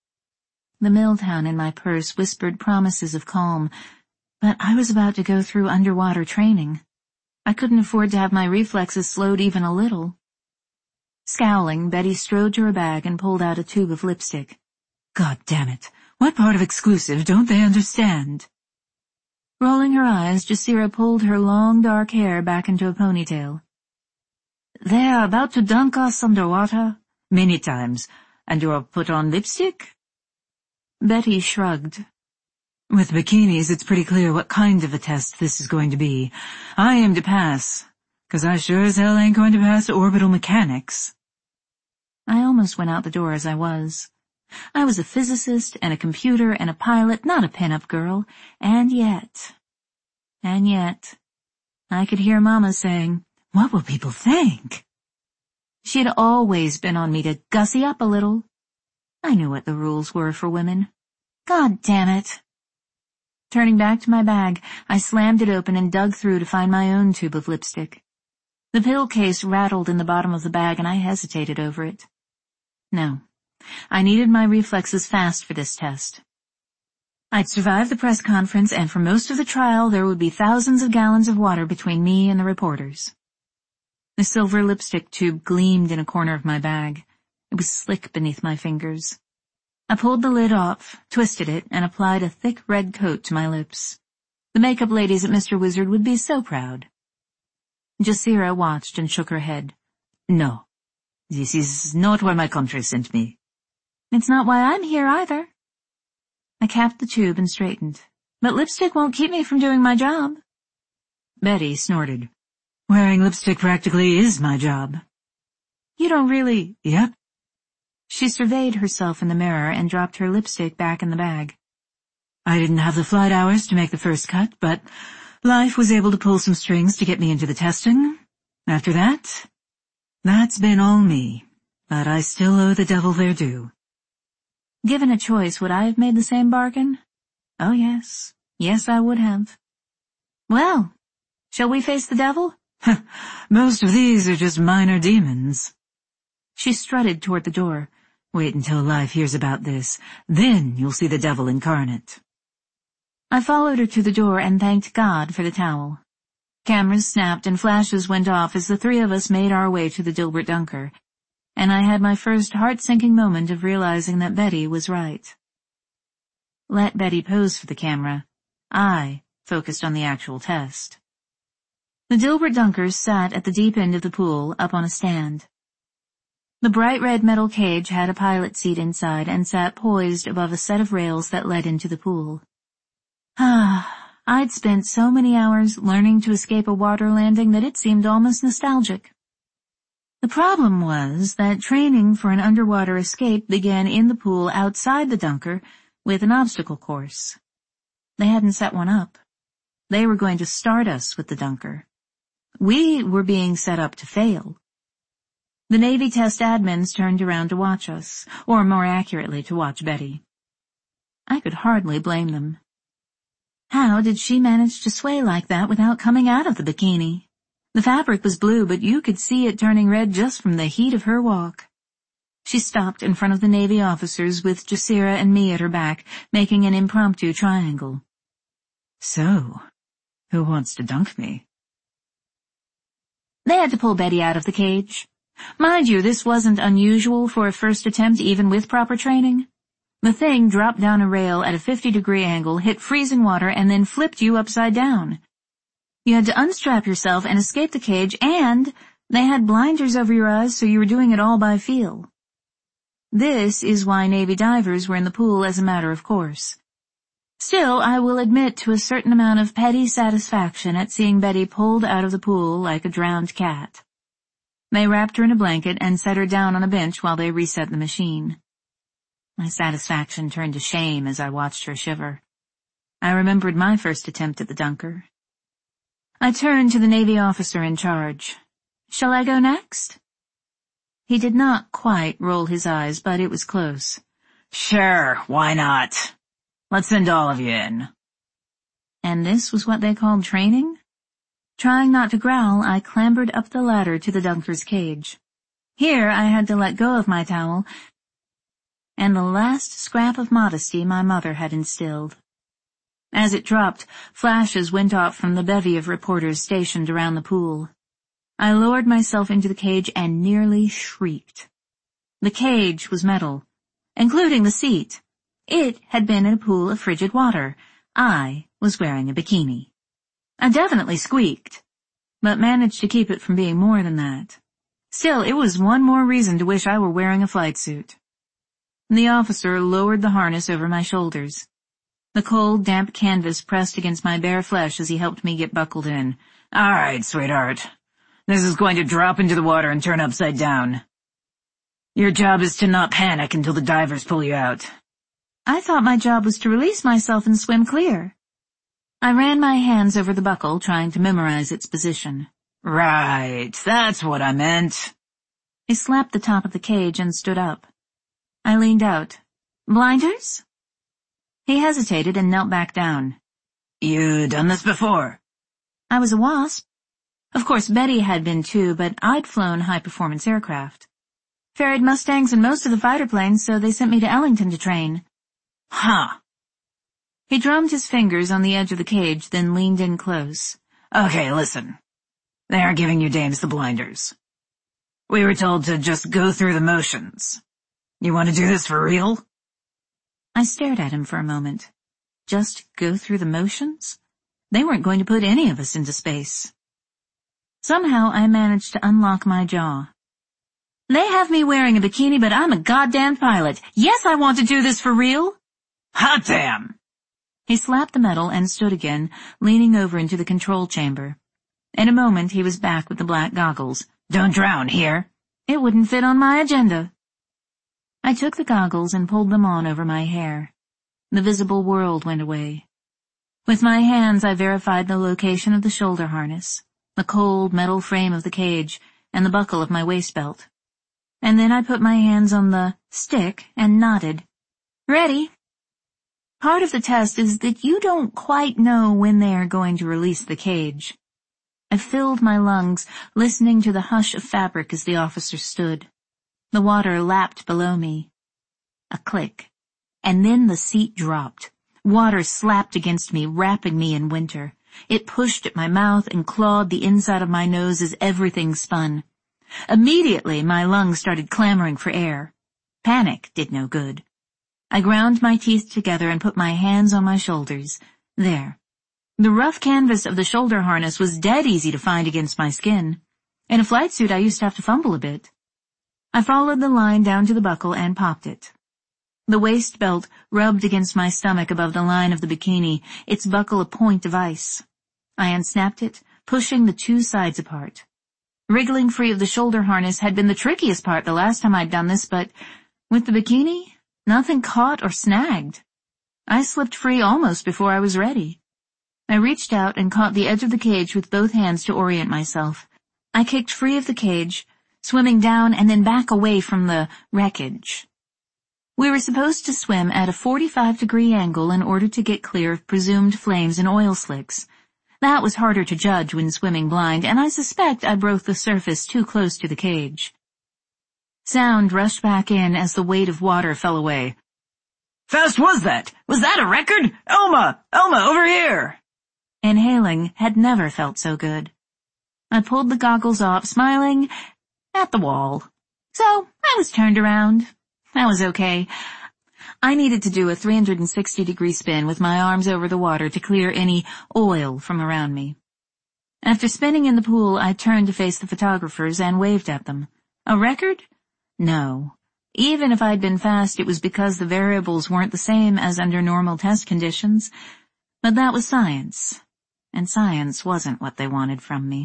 The Milltown in my purse whispered promises of calm, but I was about to go through underwater training. I couldn't afford to have my reflexes slowed even a little. Scowling, Betty strode to her bag and pulled out a tube of lipstick. God damn it. What part of exclusive don't they understand? Rolling her eyes, Jasira pulled her long dark hair back into a ponytail. They're about to dunk us underwater? Many times. And you'll put on lipstick? Betty shrugged. With bikinis, it's pretty clear what kind of a test this is going to be. I aim to pass, 'cause I sure as hell ain't going to pass orbital mechanics. I almost went out the door as I was. I was a physicist and a computer and a pilot, not a pin-up girl, and yet, and yet, I could hear Mama saying, "What will people think?" She had always been on me to gussy up a little. I knew what the rules were for women. God damn it. Turning back to my bag, I slammed it open and dug through to find my own tube of lipstick. The pill case rattled in the bottom of the bag and I hesitated over it. No. I needed my reflexes fast for this test. I'd survive the press conference, and for most of the trial there would be thousands of gallons of water between me and the reporters. The silver lipstick tube gleamed in a corner of my bag. It was slick beneath my fingers. I pulled the lid off, twisted it, and applied a thick red coat to my lips. The makeup ladies at Mister Wizard would be so proud. Jasira watched and shook her head. No, this is not why my country sent me. It's not why I'm here either. I capped the tube and straightened. But lipstick won't keep me from doing my job. Betty snorted. Wearing lipstick practically is my job. You don't really... Yep. She surveyed herself in the mirror and dropped her lipstick back in the bag. I didn't have the flight hours to make the first cut, but life was able to pull some strings to get me into the testing. After that, that's been all me, but I still owe the devil their due. Given a choice, would I have made the same bargain? Oh yes, yes I would have. Well, shall we face the devil? Most of these are just minor demons. She strutted toward the door. Wait until life hears about this, then you'll see the devil incarnate. I followed her to the door and thanked God for the towel. Cameras snapped and flashes went off as the three of us made our way to the Dilbert Dunker, and I had my first heart-sinking moment of realizing that Betty was right. Let Betty pose for the camera. I focused on the actual test. The Dilbert Dunkers sat at the deep end of the pool, up on a stand. The bright red metal cage had a pilot seat inside and sat poised above a set of rails that led into the pool. Ah, I'd spent so many hours learning to escape a water landing that it seemed almost nostalgic. The problem was that training for an underwater escape began in the pool outside the Dunker with an obstacle course. They hadn't set one up. They were going to start us with the Dunker. We were being set up to fail. The Navy test admins turned around to watch us, or more accurately to watch Betty. I could hardly blame them. How did she manage to sway like that without coming out of the bikini? The fabric was blue, but you could see it turning red just from the heat of her walk. She stopped in front of the Navy officers with Jasira and me at her back, making an impromptu triangle. So, who wants to dunk me? They had to pull Betty out of the cage. Mind you, this wasn't unusual for a first attempt even with proper training. The thing dropped down a rail at a fifty degree angle, hit freezing water, and then flipped you upside down. You had to unstrap yourself and escape the cage, and they had blinders over your eyes so you were doing it all by feel. This is why Navy divers were in the pool as a matter of course. Still, I will admit to a certain amount of petty satisfaction at seeing Betty pulled out of the pool like a drowned cat. They wrapped her in a blanket and set her down on a bench while they reset the machine. My satisfaction turned to shame as I watched her shiver. I remembered my first attempt at the Dunker. I turned to the Navy officer in charge. Shall I go next? He did not quite roll his eyes, but it was close. Sure, why not? Let's send all of you in. And this was what they called training? Trying not to growl, I clambered up the ladder to the dunker's cage. Here I had to let go of my towel and the last scrap of modesty my mother had instilled. As it dropped, flashes went off from the bevy of reporters stationed around the pool. I lowered myself into the cage and nearly shrieked. The cage was metal, including the seat. It had been in a pool of frigid water. I was wearing a bikini. I definitely squeaked, but managed to keep it from being more than that. Still, it was one more reason to wish I were wearing a flight suit. The officer lowered the harness over my shoulders. The cold, damp canvas pressed against my bare flesh as he helped me get buckled in. All right, sweetheart. This is going to drop into the water and turn upside down. Your job is to not panic until the divers pull you out. I thought my job was to release myself and swim clear. I ran my hands over the buckle, trying to memorize its position. Right, that's what I meant. He slapped the top of the cage and stood up. I leaned out. Blinders? He hesitated and knelt back down. You done this before? I was a wasp. Of course, Betty had been too, but I'd flown high-performance aircraft. Ferried Mustangs and most of the fighter planes, so they sent me to Ellington to train. Huh. He drummed his fingers on the edge of the cage, then leaned in close. Okay, listen. They aren't giving you dames the blinders. We were told to just go through the motions. You want to do this for real? I stared at him for a moment. Just go through the motions? They weren't going to put any of us into space. Somehow I managed to unlock my jaw. They have me wearing a bikini, but I'm a goddamn pilot. Yes, I want to do this for real. Hot damn! He slapped the metal and stood again, leaning over into the control chamber. In a moment he was back with the black goggles. Don't drown here. It wouldn't fit on my agenda. I took the goggles and pulled them on over my hair. The visible world went away. With my hands I verified the location of the shoulder harness, the cold metal frame of the cage, and the buckle of my waist belt. And then I put my hands on the stick and nodded. Ready? Part of the test is that you don't quite know when they are going to release the cage. I filled my lungs, listening to the hush of fabric as the officer stood. The water lapped below me. A click, and then the seat dropped. Water slapped against me, wrapping me in winter. It pushed at my mouth and clawed the inside of my nose as everything spun. Immediately, my lungs started clamoring for air. Panic did no good. I ground my teeth together and put my hands on my shoulders. There. The rough canvas of the shoulder harness was dead easy to find against my skin. In a flight suit, I used to have to fumble a bit. I followed the line down to the buckle and popped it. The waist belt rubbed against my stomach above the line of the bikini, its buckle a point of ice. I unsnapped it, pushing the two sides apart. Wriggling free of the shoulder harness had been the trickiest part the last time I'd done this, but with the bikini, nothing caught or snagged. I slipped free almost before I was ready. I reached out and caught the edge of the cage with both hands to orient myself. I kicked free of the cage, swimming down and then back away from the wreckage. We were supposed to swim at a forty-five degree angle in order to get clear of presumed flames and oil slicks. That was harder to judge when swimming blind, and I suspect I broke the surface too close to the cage. Sound rushed back in as the weight of water fell away. Fast was that? Was that a record? Elma! Elma, over here! Inhaling had never felt so good. I pulled the goggles off, smiling at the wall. So I was turned around. That was okay. I needed to do a three hundred sixty degree spin with my arms over the water to clear any oil from around me. After spinning in the pool, I turned to face the photographers and waved at them. A record? No. Even if I'd been fast, it was because the variables weren't the same as under normal test conditions. But that was science, and science wasn't what they wanted from me.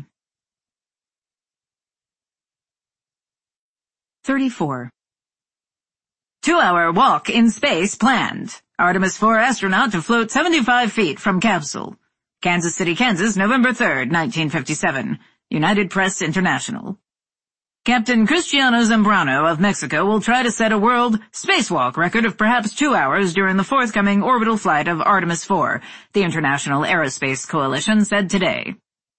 thirty-four. Two-hour walk in space planned. Artemis four astronaut to float seventy-five feet from capsule. Kansas City, Kansas, November third, nineteen fifty-seven. United Press International. Captain Cristiano Zambrano of Mexico will try to set a world spacewalk record of perhaps two hours during the forthcoming orbital flight of Artemis four, the International Aerospace Coalition said today.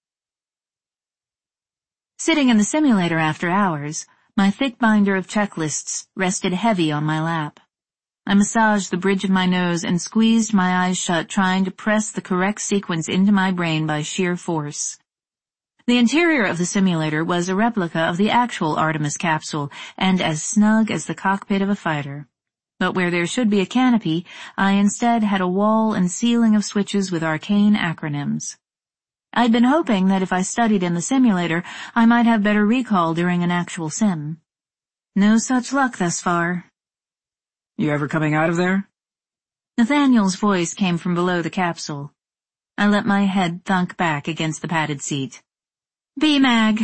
Sitting in the simulator after hours, my thick binder of checklists rested heavy on my lap. I massaged the bridge of my nose and squeezed my eyes shut, trying to press the correct sequence into my brain by sheer force. The interior of the simulator was a replica of the actual Artemis capsule, and as snug as the cockpit of a fighter. But where there should be a canopy, I instead had a wall and ceiling of switches with arcane acronyms. I'd been hoping that if I studied in the simulator, I might have better recall during an actual sim. No such luck thus far. You ever coming out of there? Nathaniel's voice came from below the capsule. I let my head thunk back against the padded seat. B MAG.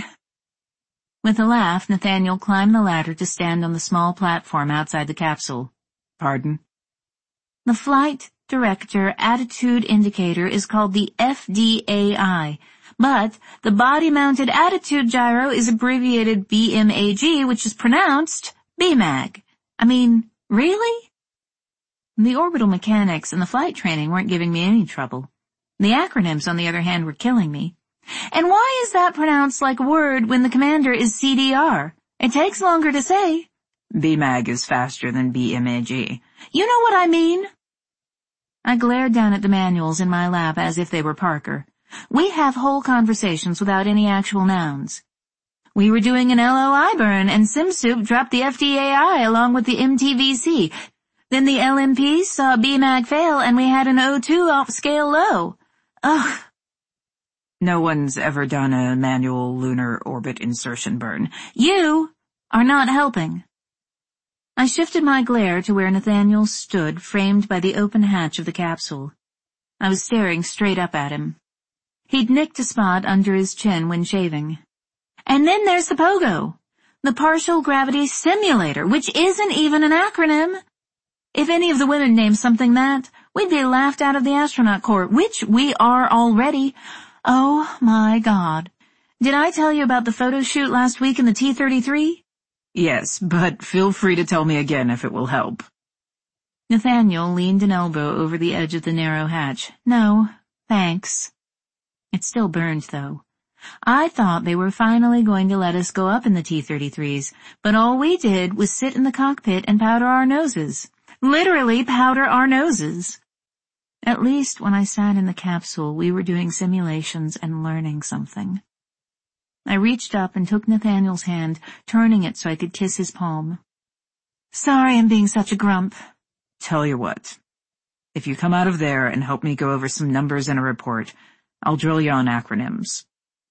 With a laugh, Nathaniel climbed the ladder to stand on the small platform outside the capsule. Pardon? The flight director attitude indicator is called the F D A I, but the body-mounted attitude gyro is abbreviated B M A G, which is pronounced B MAG. I mean, really? The orbital mechanics and the flight training weren't giving me any trouble. The acronyms, on the other hand, were killing me. And why is that pronounced like a word when the commander is C D R? It takes longer to say. B MAG is faster than B M A G. You know what I mean? I glared down at the manuals in my lap as if they were Parker. We have whole conversations without any actual nouns. We were doing an L O I burn, and SimSoup dropped the F D A I along with the M T V C. Then the L M P saw B MAG fail, and we had an O two off-scale low. Ugh. No one's ever done a manual lunar orbit insertion burn. You are not helping. I shifted my glare to where Nathaniel stood, framed by the open hatch of the capsule. I was staring straight up at him. He'd nicked a spot under his chin when shaving. And then there's the POGO, the Partial Gravity Simulator, which isn't even an acronym. If any of the women named something that, we'd be laughed out of the astronaut corps, which we are already. Oh my God. Did I tell you about the photo shoot last week in the T thirty-three? Yes, but feel free to tell me again if it will help. Nathaniel leaned an elbow over the edge of the narrow hatch. No, thanks. It still burned, though. I thought they were finally going to let us go up in the T thirty-threes, but all we did was sit in the cockpit and powder our noses. Literally powder our noses. At least when I sat in the capsule, we were doing simulations and learning something. I reached up and took Nathaniel's hand, turning it so I could kiss his palm. Sorry I'm being such a grump. Tell you what. If you come out of there and help me go over some numbers in a report, I'll drill you on acronyms.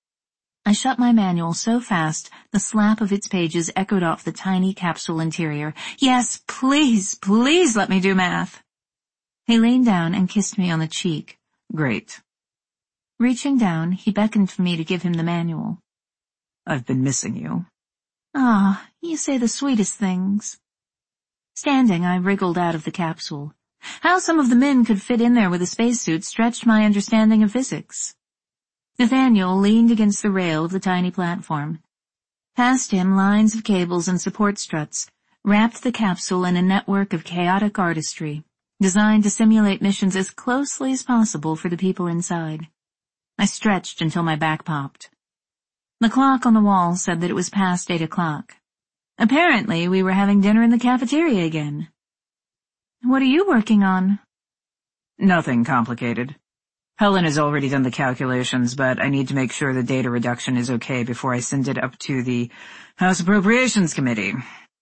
I shut my manual so fast, the slap of its pages echoed off the tiny capsule interior. Yes, please, please let me do math. He leaned down and kissed me on the cheek. Great. Reaching down, he beckoned for me to give him the manual. I've been missing you. Ah, you say the sweetest things. Standing, I wriggled out of the capsule. How some of the men could fit in there with a spacesuit stretched my understanding of physics. Nathaniel leaned against the rail of the tiny platform. Past him, lines of cables and support struts wrapped the capsule in a network of chaotic artistry, designed to simulate missions as closely as possible for the people inside. I stretched until my back popped. The clock on the wall said that it was past eight o'clock. Apparently, we were having dinner in the cafeteria again. What are you working on? Nothing complicated. Helen has already done the calculations, but I need to make sure the data reduction is okay before I send it up to the House Appropriations Committee.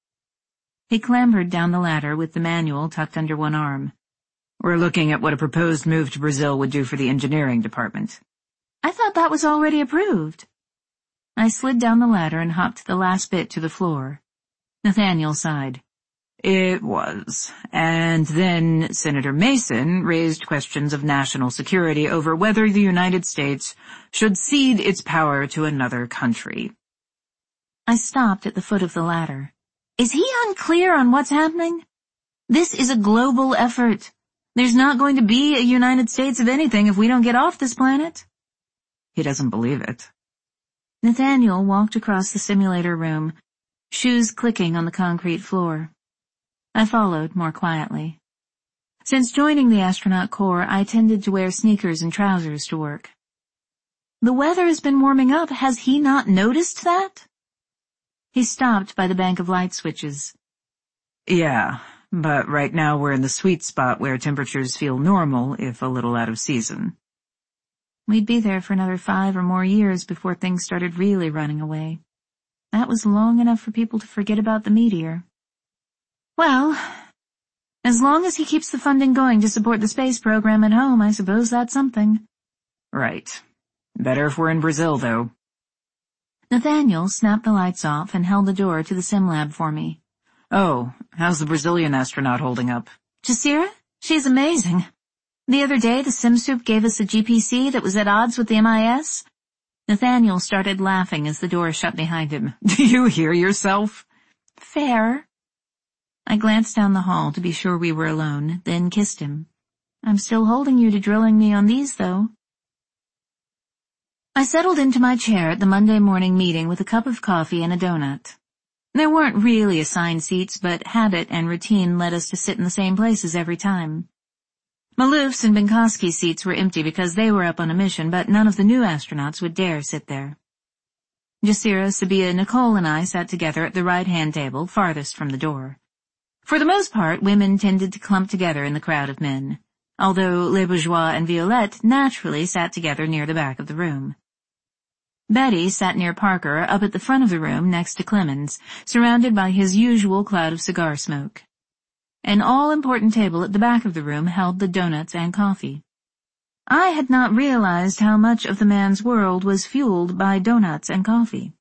He clambered down the ladder with the manual tucked under one arm. We're looking at what a proposed move to Brazil would do for the engineering department. I thought that was already approved. I slid down the ladder and hopped the last bit to the floor. Nathaniel sighed. It was. And then Senator Mason raised questions of national security over whether the United States should cede its power to another country. I stopped at the foot of the ladder. Is he unclear on what's happening? This is a global effort. There's not going to be a United States of anything if we don't get off this planet. He doesn't believe it. Nathaniel walked across the simulator room, shoes clicking on the concrete floor. I followed more quietly. Since joining the astronaut corps, I tended to wear sneakers and trousers to work. The weather has been warming up. Has he not noticed that? He stopped by the bank of light switches. Yeah, but right now we're in the sweet spot where temperatures feel normal, if a little out of season. We'd be there for another five or more years before things started really running away. That was long enough for people to forget about the meteor. Well, as long as he keeps the funding going to support the space program at home, I suppose that's something. Right. Better if we're in Brazil, though. Nathaniel snapped the lights off and held the door to the sim lab for me. Oh, how's the Brazilian astronaut holding up? Jasira? She's amazing. The other day, the sim soup gave us a G P C that was at odds with the M I S. Nathaniel started laughing as the door shut behind him. Do you hear yourself? Fair. I glanced down the hall to be sure we were alone, then kissed him. I'm still holding you to drilling me on these, though. I settled into my chair at the Monday morning meeting with a cup of coffee and a donut. There weren't really assigned seats, but habit and routine led us to sit in the same places every time. Malouf's and Benkoski's seats were empty because they were up on a mission, but none of the new astronauts would dare sit there. Jasira, Sabia, Nicole, and I sat together at the right-hand table, farthest from the door. For the most part, women tended to clump together in the crowd of men, although Les Bourgeois and Violette naturally sat together near the back of the room. Betty sat near Parker, up at the front of the room next to Clemens, surrounded by his usual cloud of cigar smoke. An all-important table at the back of the room held the donuts and coffee. I had not realized how much of the man's world was fueled by donuts and coffee.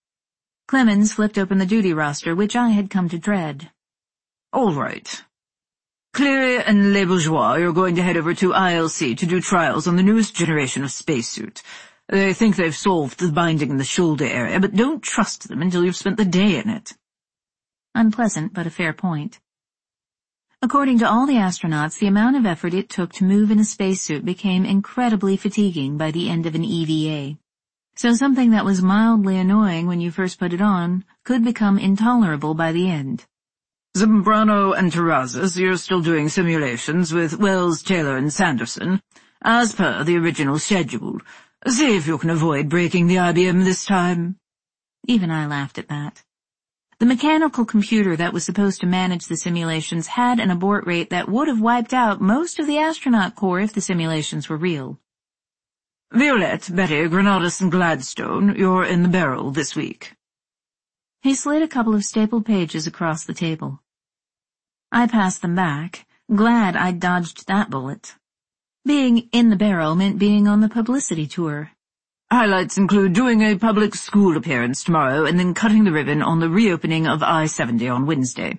Clemens flipped open the duty roster, which I had come to dread. All right. Cleary and Les Bourgeois are going to head over to I L C to do trials on the newest generation of spacesuit. They think they've solved the binding in the shoulder area, but don't trust them until you've spent the day in it. Unpleasant, but a fair point. According to all the astronauts, the amount of effort it took to move in a spacesuit became incredibly fatiguing by the end of an E V A. So something that was mildly annoying when you first put it on could become intolerable by the end. Zambrano and Terrazas, you're still doing simulations with Wells, Taylor, and Sanderson, as per the original schedule. See if you can avoid breaking the I B M this time. Even I laughed at that. The mechanical computer that was supposed to manage the simulations had an abort rate that would have wiped out most of the astronaut corps if the simulations were real. Violette, Betty, Granados, and Gladstone, you're in the barrel this week. He slid a couple of stapled pages across the table. I passed them back, glad I'd dodged that bullet. Being in the barrel meant being on the publicity tour. Highlights include doing a public school appearance tomorrow and then cutting the ribbon on the reopening of I seventy on Wednesday.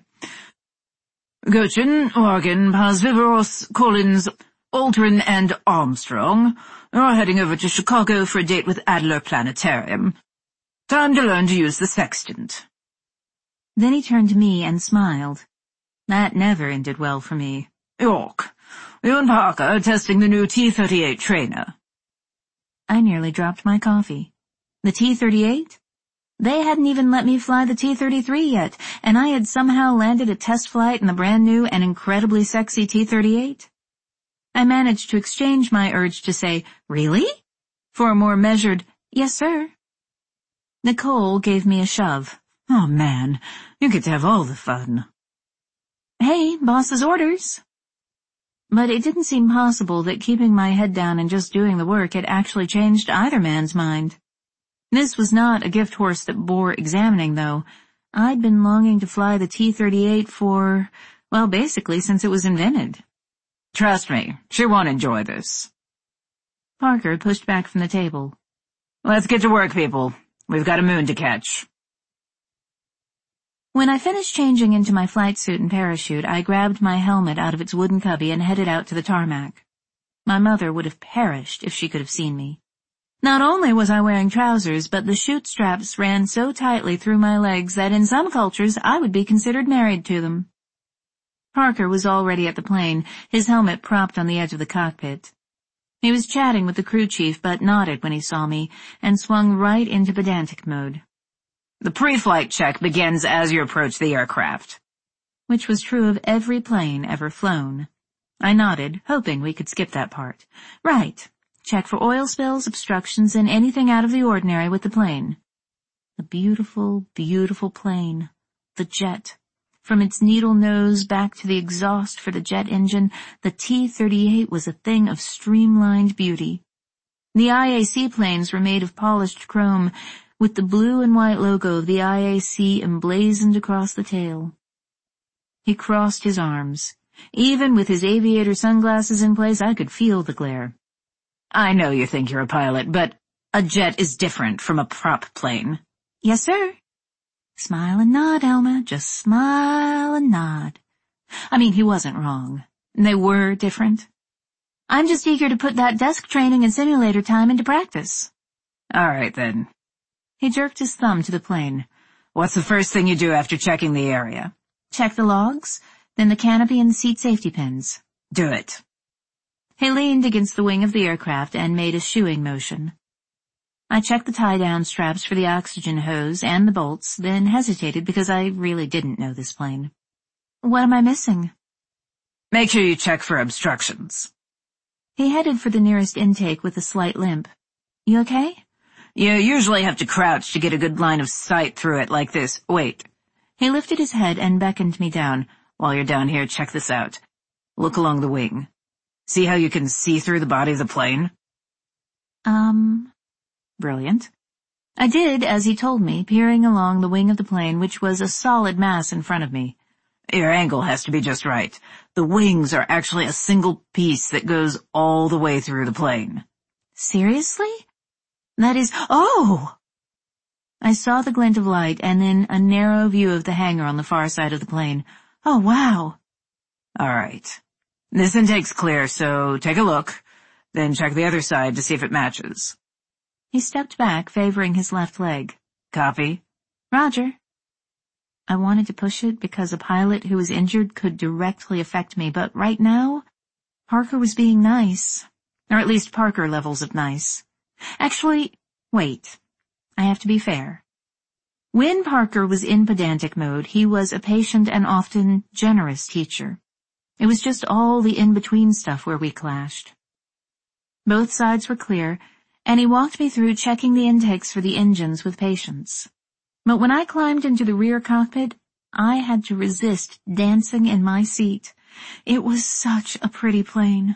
Gochin, Organ, Paz Viveros, Collins, Aldrin, and Armstrong are heading over to Chicago for a date with Adler Planetarium. Time to learn to use the sextant. Then he turned to me and smiled. That never ended well for me. York, you and Parker are testing the new T thirty-eight trainer. I nearly dropped my coffee. The T thirty-eight? They hadn't even let me fly the T thirty-three yet, and I had somehow landed a test flight in the brand new and incredibly sexy T thirty-eight. I managed to exchange my urge to say, "Really?" for a more measured, "Yes, sir." Nicole gave me a shove. Oh man, you get to have all the fun. Hey, boss's orders. But it didn't seem possible that keeping my head down and just doing the work had actually changed either man's mind. This was not a gift horse that bore examining, though. I'd been longing to fly the T thirty-eight for, well, basically since it was invented. Trust me, she won't enjoy this. Parker pushed back from the table. Let's get to work, people. We've got a moon to catch. When I finished changing into my flight suit and parachute, I grabbed my helmet out of its wooden cubby and headed out to the tarmac. My mother would have perished if she could have seen me. Not only was I wearing trousers, but the chute straps ran so tightly through my legs that in some cultures I would be considered married to them. Parker was already at the plane, his helmet propped on the edge of the cockpit. He was chatting with the crew chief but nodded when he saw me and swung right into pedantic mode. The pre-flight check begins as you approach the aircraft. Which was true of every plane ever flown. I nodded, hoping we could skip that part. Right. Check for oil spills, obstructions, and anything out of the ordinary with the plane. The beautiful, beautiful plane. The jet. From its needle nose back to the exhaust for the jet engine, the T thirty-eight was a thing of streamlined beauty. The I A C planes were made of polished chrome, with the blue and white logo of the I A C emblazoned across the tail. He crossed his arms. Even with his aviator sunglasses in place, I could feel the glare. I know you think you're a pilot, but a jet is different from a prop plane. Yes, sir. Smile and nod, Elma. Just smile and nod. I mean, he wasn't wrong. They were different. I'm just eager to put that desk training and simulator time into practice. All right, then. He jerked his thumb to the plane. What's the first thing you do after checking the area? Check the logs, then the canopy and seat safety pins. Do it. He leaned against the wing of the aircraft and made a shooing motion. I checked the tie-down straps for the oxygen hose and the bolts, then hesitated because I really didn't know this plane. What am I missing? Make sure you check for obstructions. He headed for the nearest intake with a slight limp. You okay? You usually have to crouch to get a good line of sight through it like this. Wait. He lifted his head and beckoned me down. While you're down here, check this out. Look along the wing. See how you can see through the body of the plane? Um... Brilliant. I did as he told me, peering along the wing of the plane, which was a solid mass in front of me. Your angle has to be just right. The wings are actually a single piece that goes all the way through the plane. Seriously? That is... Oh! I saw the glint of light and then a narrow view of the hangar on the far side of the plane. Oh, wow. All right. This intake's clear, so take a look. Then check the other side to see if it matches. He stepped back, favoring his left leg. Copy. Roger. I wanted to push it because a pilot who was injured could directly affect me, but right now, Parker was being nice. Or at least Parker levels of nice. Actually, wait. I have to be fair. When Parker was in pedantic mode, he was a patient and often generous teacher. It was just all the in-between stuff where we clashed. Both sides were clear, and he walked me through checking the intakes for the engines with patience. But when I climbed into the rear cockpit, I had to resist dancing in my seat. It was such a pretty plane.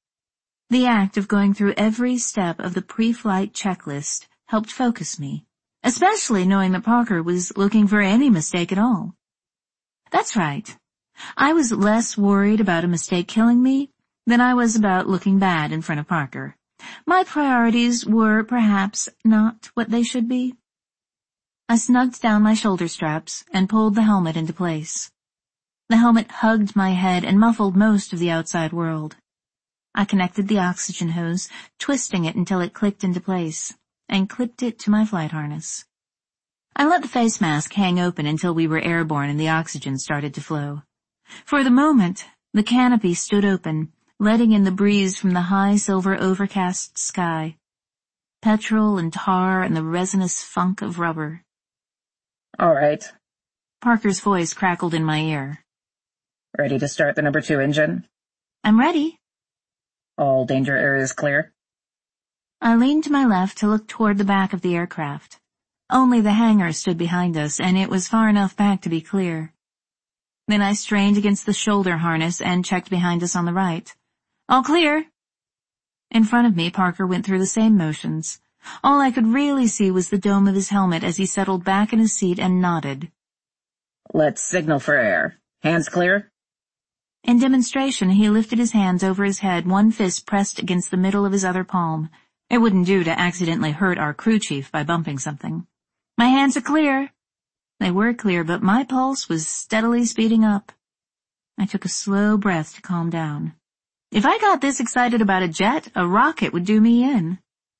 The act of going through every step of the pre-flight checklist helped focus me, especially knowing that Parker was looking for any mistake at all. That's right. I was less worried about a mistake killing me than I was about looking bad in front of Parker. My priorities were perhaps not what they should be. I snugged down my shoulder straps and pulled the helmet into place. The helmet hugged my head and muffled most of the outside world. I connected the oxygen hose, twisting it until it clicked into place, and clipped it to my flight harness. I let the face mask hang open until we were airborne and the oxygen started to flow. For the moment, the canopy stood open, letting in the breeze from the high silver overcast sky, petrol and tar and the resinous funk of rubber. All right. Parker's voice crackled in my ear. Ready to start the number two engine? I'm ready. All danger areas clear? I leaned to my left to look toward the back of the aircraft. Only the hangar stood behind us, and it was far enough back to be clear. Then I strained against the shoulder harness and checked behind us on the right. All clear. In front of me, Parker went through the same motions. All I could really see was the dome of his helmet as he settled back in his seat and nodded. Let's signal for air. Hands clear? In demonstration, he lifted his hands over his head, one fist pressed against the middle of his other palm. It wouldn't do to accidentally hurt our crew chief by bumping something. My hands are clear. They were clear, but my pulse was steadily speeding up. I took a slow breath to calm down. If I got this excited about a jet, a rocket would do me in.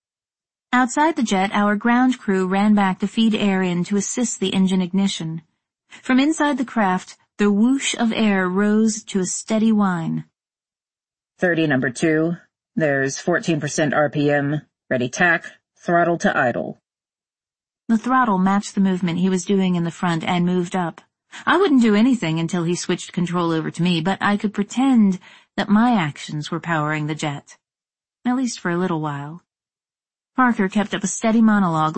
Outside the jet, our ground crew ran back to feed air in to assist the engine ignition. From inside the craft, the whoosh of air rose to a steady whine. Thirty, number two. There's fourteen percent R P M, ready tack, throttle to idle. The throttle matched the movement he was doing in the front and moved up. I wouldn't do anything until he switched control over to me, but I could pretend that my actions were powering the jet. At least for a little while. Parker kept up a steady monologue